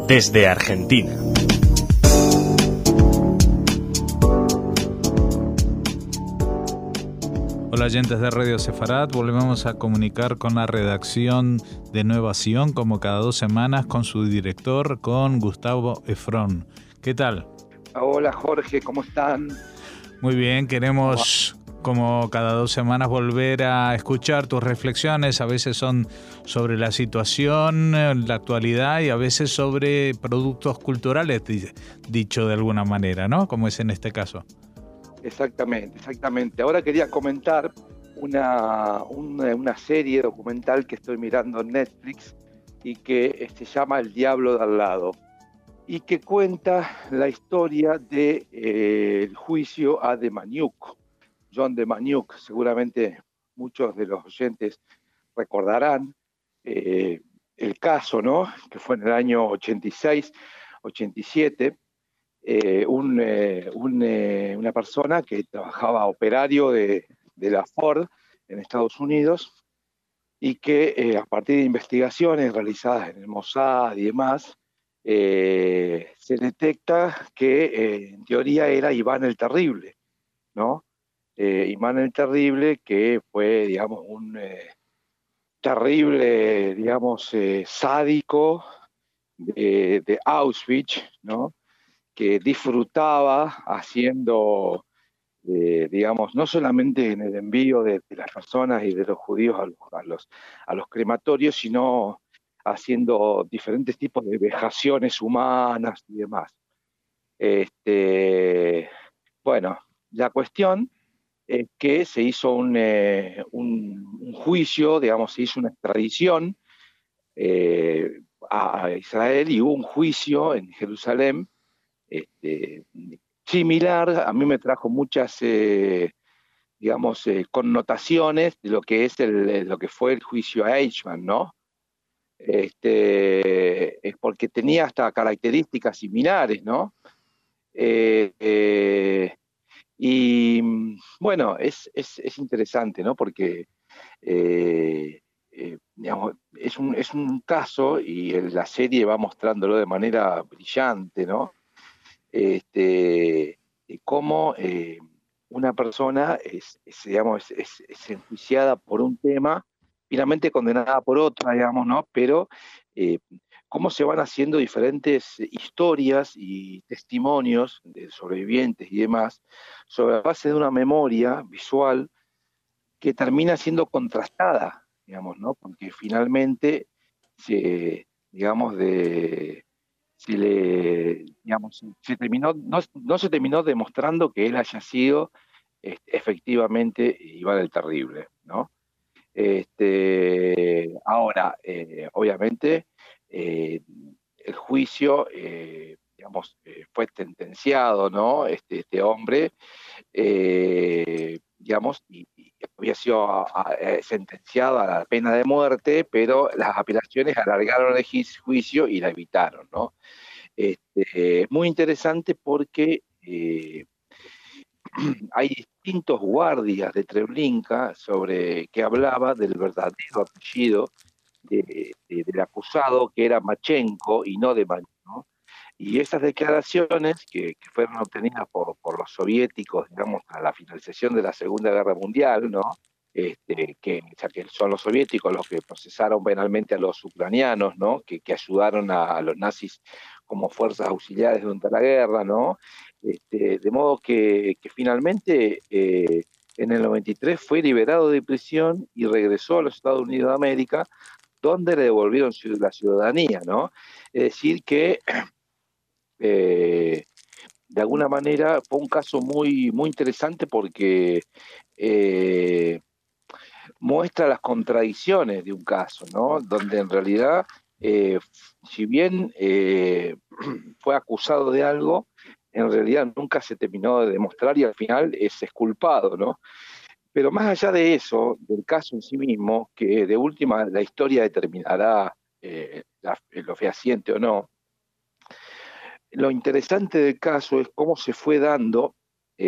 desde Argentina. Hola oyentes de Radio Sefarat, volvemos a comunicar con la redacción de Nueva Sion como cada 2 semanas con su director, con Gustavo Efrón. ¿Qué tal? Hola Jorge, ¿cómo están? Muy bien, queremos como cada 2 semanas volver a escuchar tus reflexiones, a veces son sobre la situación, la actualidad y a veces sobre productos culturales, dicho de alguna manera, ¿no? Como es en este caso. Exactamente. Ahora quería comentar una serie documental que estoy mirando en Netflix y que se llama El Diablo de al lado y que cuenta la historia de el juicio a Demjanjuk, John Demjanjuk. Seguramente muchos de los oyentes recordarán el caso, ¿no? Que fue en el año 86, 87. Una persona que trabajaba operario de la Ford en Estados Unidos y que a partir de investigaciones realizadas en el Mossad y demás, se detecta que en teoría era Iván el Terrible, ¿no? Iván el Terrible, que fue, digamos, un terrible, digamos, sádico de Auschwitz, ¿no? Que disfrutaba haciendo, digamos, no solamente en el envío de las personas y de los judíos a los crematorios, sino haciendo diferentes tipos de vejaciones humanas y demás. Bueno, la cuestión es que se hizo un juicio, digamos, se hizo una extradición a Israel y hubo un juicio en Jerusalén similar. A mí me trajo muchas, digamos, connotaciones de lo que es lo que fue el juicio a Eichmann, ¿no? Es porque tenía hasta características similares, ¿no? Y bueno, es interesante, ¿no? Porque digamos, es un caso y la serie va mostrándolo de manera brillante, ¿no? Cómo una persona digamos, es enjuiciada por un tema, finalmente condenada por otra, digamos, ¿no? Pero cómo se van haciendo diferentes historias y testimonios de sobrevivientes y demás, sobre la base de una memoria visual que termina siendo contrastada, digamos, ¿no? Porque finalmente, digamos, digamos, no se terminó demostrando que él haya sido efectivamente Iván el Terrible, ¿no? Ahora, obviamente, el juicio, digamos, fue sentenciado, ¿no? Este hombre, digamos, y había sido sentenciado a la pena de muerte, pero las apelaciones alargaron el juicio y la evitaron, ¿no? Muy interesante porque hay distintos guardias de Treblinka que hablaba del verdadero apellido del acusado, que era Machenko y no de Demjanjuk, ¿no? Y esas declaraciones que fueron obtenidas por los soviéticos, digamos, a la finalización de la Segunda Guerra Mundial, ¿no? O sea, que son los soviéticos los que procesaron penalmente a los ucranianos, ¿no? Que ayudaron a los nazis como fuerzas auxiliares durante la guerra, ¿no? De modo que finalmente en el 93 fue liberado de prisión y regresó a los Estados Unidos de América, donde le devolvieron la ciudadanía, ¿no? Es decir que de alguna manera fue un caso muy, muy interesante porque muestra las contradicciones de un caso, ¿no? Donde en realidad, si bien fue acusado de algo, en realidad nunca se terminó de demostrar y al final es exculpado, ¿no? Pero más allá de eso, del caso en sí mismo, que de última la historia determinará lo fehaciente o no, lo interesante del caso es cómo se fue dando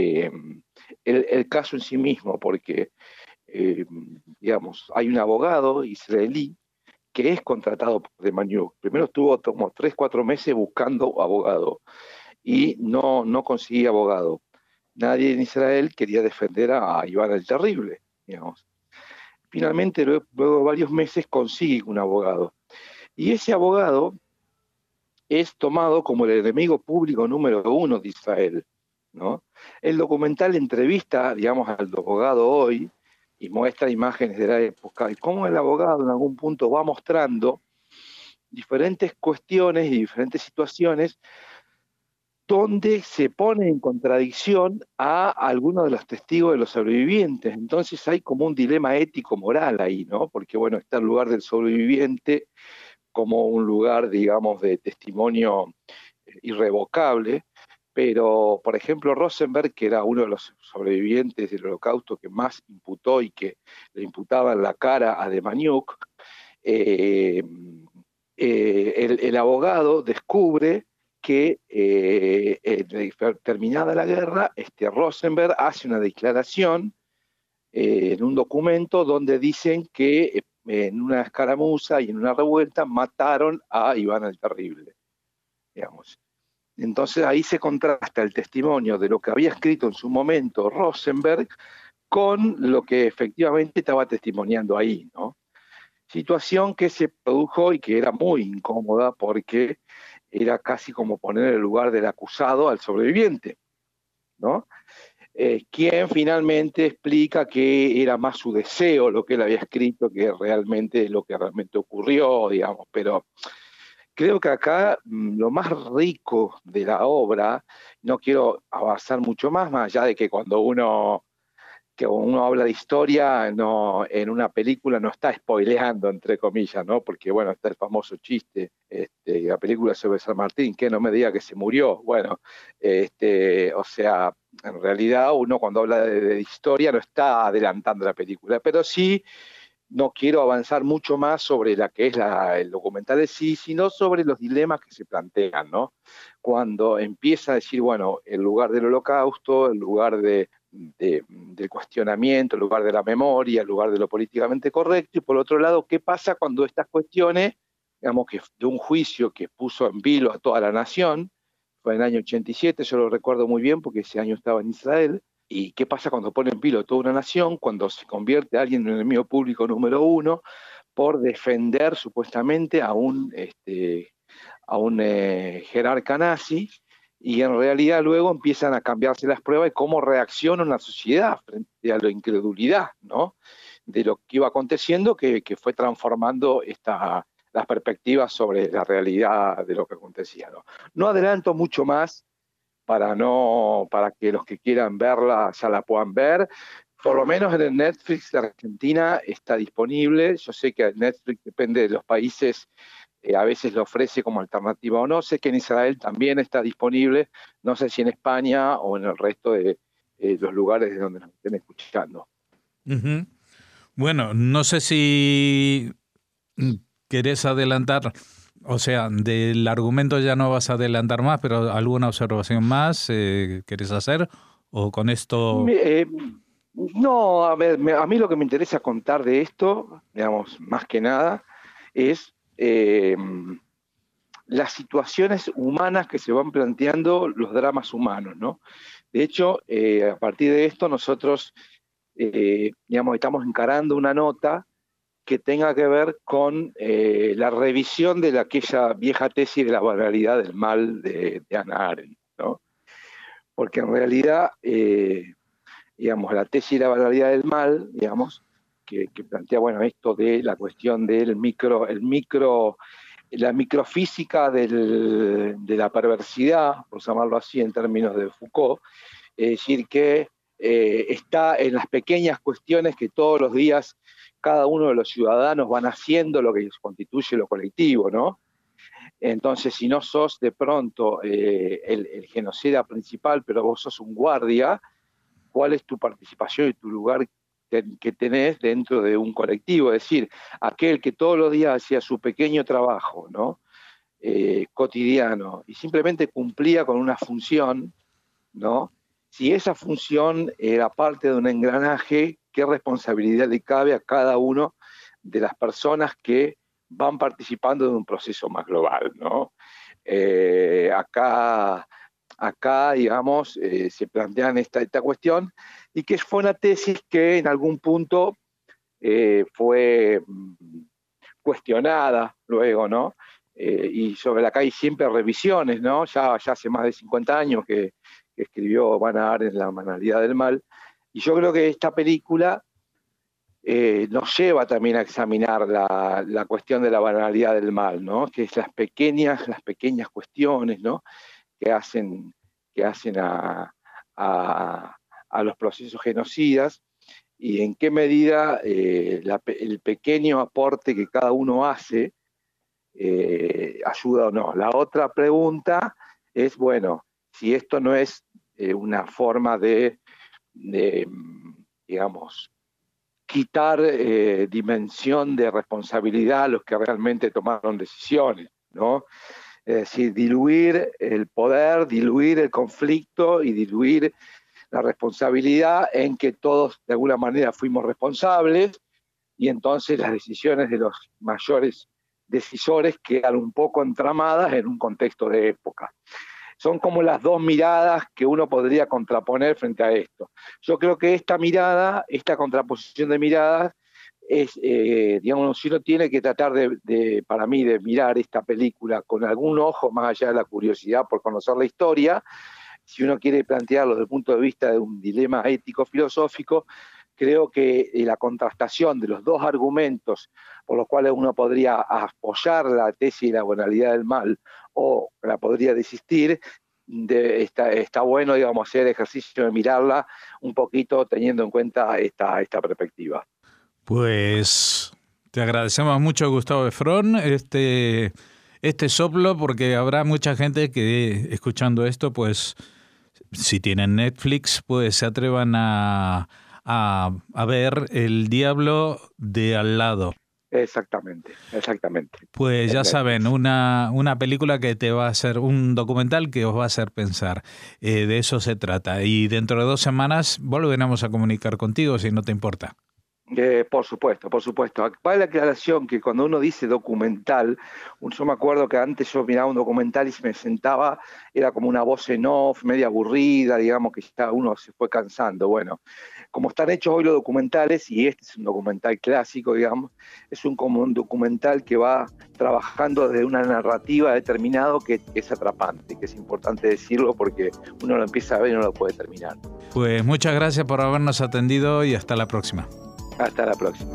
el caso en sí mismo, porque digamos, hay un abogado israelí que es contratado por Demjanjuk. Primero estuvo como 3, 4 meses buscando abogado y no conseguía abogado. Nadie en Israel quería defender a Iván el Terrible, digamos. Finalmente, luego de varios meses, consigue un abogado. Y ese abogado es tomado como el enemigo público número 1 de Israel, ¿no? El documental entrevista, digamos, al abogado hoy y muestra imágenes de la época y cómo el abogado en algún punto va mostrando diferentes cuestiones y diferentes situaciones donde se pone en contradicción a algunos de los testigos de los sobrevivientes. Entonces hay como un dilema ético-moral ahí, ¿no? Porque, bueno, está el lugar del sobreviviente como un lugar, digamos, de testimonio irrevocable, pero, por ejemplo, Rosenberg, que era uno de los sobrevivientes del Holocausto que más imputó y que le imputaba en la cara a Demjanjuk, el abogado descubre que terminada la guerra, Rosenberg hace una declaración en un documento donde dicen que en una escaramuza y en una revuelta mataron a Iván el Terrible, digamos. Entonces ahí se contrasta el testimonio de lo que había escrito en su momento Rosenberg con lo que efectivamente estaba testimoniando ahí, ¿no? Situación que se produjo y que era muy incómoda porque era casi como poner el lugar del acusado al sobreviviente, ¿no? Quien finalmente explica que era más su deseo lo que él había escrito que realmente lo que realmente ocurrió, digamos, pero creo que acá lo más rico de la obra, no quiero avanzar mucho más allá de que cuando uno habla de historia, no, en una película no está spoileando, entre comillas, ¿no? Porque, bueno, está el famoso chiste, la película sobre San Martín, que no me diga que se murió. Bueno, o sea, en realidad uno cuando habla de historia no está adelantando la película, pero sí no quiero avanzar mucho más sobre la que es el documental de sí, sino sobre los dilemas que se plantean, ¿no? Cuando empieza a decir, bueno, el lugar del holocausto, el lugar del cuestionamiento, el lugar de la memoria, el lugar de lo políticamente correcto, y por otro lado, ¿qué pasa cuando estas cuestiones, digamos que de un juicio que puso en vilo a toda la nación, fue en el año 87, yo lo recuerdo muy bien porque ese año estaba en Israel, ¿y qué pasa cuando pone en vilo toda una nación, cuando se convierte alguien en el enemigo público número 1 por defender supuestamente a un jerarca nazi, y en realidad luego empiezan a cambiarse las pruebas y cómo reacciona una sociedad frente a la incredulidad, ¿no? De lo que iba aconteciendo, que fue transformando las perspectivas sobre la realidad de lo que acontecía, ¿no? No adelanto mucho más para que los que quieran verla ya la puedan ver. Por lo menos en el Netflix de Argentina está disponible. Yo sé que Netflix depende de los países, a veces lo ofrece como alternativa o no. Sé que en Israel también está disponible. No sé si en España o en el resto de los lugares de donde nos estén escuchando. Uh-huh. Bueno, no sé si querés adelantar, o sea, del argumento ya no vas a adelantar más, pero alguna observación más querés hacer, o con esto... No, a ver, a mí lo que me interesa contar de esto, digamos, más que nada, es las situaciones humanas que se van planteando, los dramas humanos, ¿no? De hecho, a partir de esto nosotros, digamos, estamos encarando una nota que tenga que ver con la revisión de aquella vieja tesis de la banalidad del mal de Hannah Arendt, ¿no? Porque en realidad, digamos, la tesis de la banalidad del mal, digamos, que plantea, bueno, esto de la cuestión del la microfísica de la perversidad, por llamarlo así en términos de Foucault, es decir, que está en las pequeñas cuestiones que todos los días cada uno de los ciudadanos van haciendo lo que constituye lo colectivo, ¿no? Entonces, si no sos de pronto el genocida principal, pero vos sos un guardia, ¿cuál es tu participación y tu lugar que tenés dentro de un colectivo? Es decir, aquel que todos los días hacía su pequeño trabajo, ¿no? Cotidiano, y simplemente cumplía con una función, ¿no? Si esa función era parte de un engranaje, ¿qué responsabilidad le cabe a cada uno de las personas que van participando de un proceso más global, ¿no? Acá, digamos, se plantean esta cuestión, y que fue una tesis que en algún punto fue cuestionada luego, ¿no? Y sobre la que hay siempre revisiones, ¿no? Ya hace más de 50 años que escribió Hannah Arendt La banalidad del mal, y yo creo que esta película nos lleva también a examinar la cuestión de la banalidad del mal, ¿no? Que es las pequeñas cuestiones, ¿no? que hacen a los procesos genocidas, y en qué medida el pequeño aporte que cada uno hace ayuda o no. La otra pregunta es, bueno, si esto no es una forma de digamos, quitar dimensión de responsabilidad a los que realmente tomaron decisiones, ¿no? Es decir, diluir el poder, diluir el conflicto y diluir la responsabilidad en que todos de alguna manera fuimos responsables, y entonces las decisiones de los mayores decisores quedan un poco entramadas en un contexto de época. Son como las dos miradas que uno podría contraponer frente a esto. Yo creo que esta mirada, esta contraposición de miradas, es, digamos, si uno tiene que tratar para mí, de mirar esta película con algún ojo más allá de la curiosidad por conocer la historia, si uno quiere plantearlo desde el punto de vista de un dilema ético-filosófico, creo que la contrastación de los dos argumentos por los cuales uno podría apoyar la tesis de la banalidad del mal o la podría desistir, está bueno, digamos, hacer el ejercicio de mirarla un poquito teniendo en cuenta esta perspectiva. Pues te agradecemos mucho, Gustavo Efron, este soplo, porque habrá mucha gente que escuchando esto, pues si tienen Netflix, pues se atrevan a ver El Diablo de al lado. Exactamente. Pues ya saben, una película que te va a hacer, un documental que os va a hacer pensar. De eso se trata. Y dentro de 2 semanas volveremos a comunicar contigo, si no te importa. Por supuesto. Vale la aclaración que cuando uno dice documental, yo me acuerdo que antes yo miraba un documental y me sentaba, era como una voz en off, media aburrida, digamos que ya uno se fue cansando. Bueno, como están hechos hoy los documentales, y este es un documental clásico, digamos, es como un documental que va trabajando desde una narrativa determinada que es atrapante, que es importante decirlo porque uno lo empieza a ver y no lo puede terminar. Pues muchas gracias por habernos atendido y hasta la próxima. Hasta la próxima.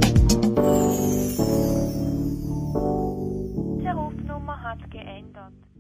Die Rufnummer hat geändert.